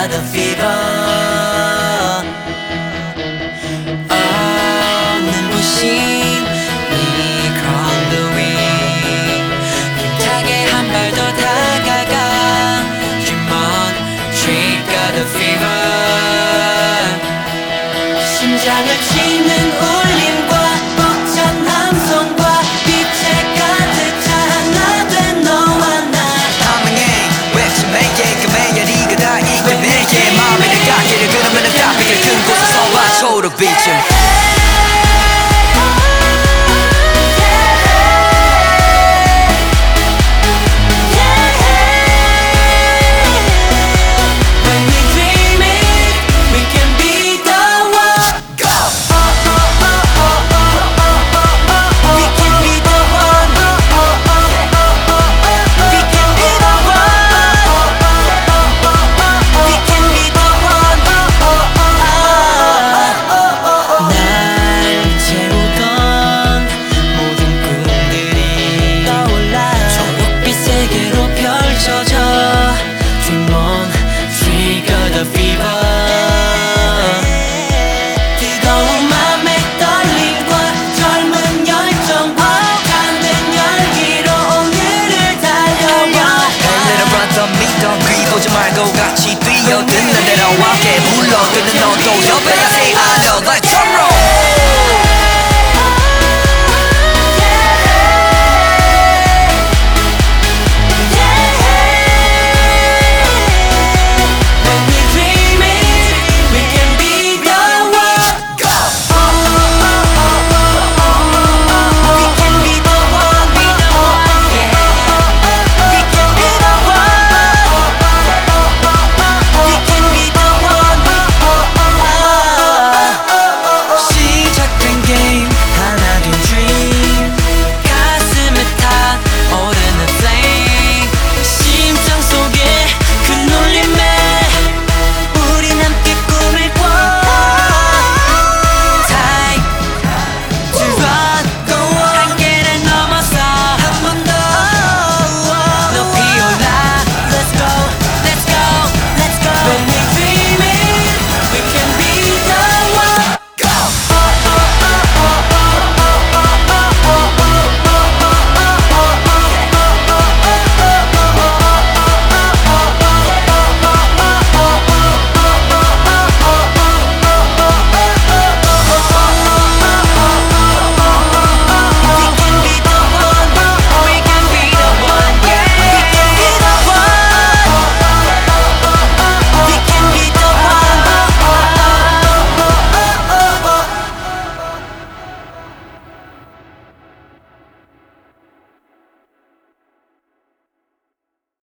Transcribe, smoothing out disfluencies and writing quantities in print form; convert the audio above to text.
got a fever. 눈부신 이 conduit 힘차게 한 발 더 다가가 Dream on, she got a fever. 심장을 치는 울림과 벅찬 함성과 빛에 가득 차 하나 된 너와 나 함흥해 외침에게 그 매열이가 다 이끌 내게 마음의 가기를 그러면 답이길 큰 곳에서 와 초록빛을 말고 같이 뛰어든 난 내려와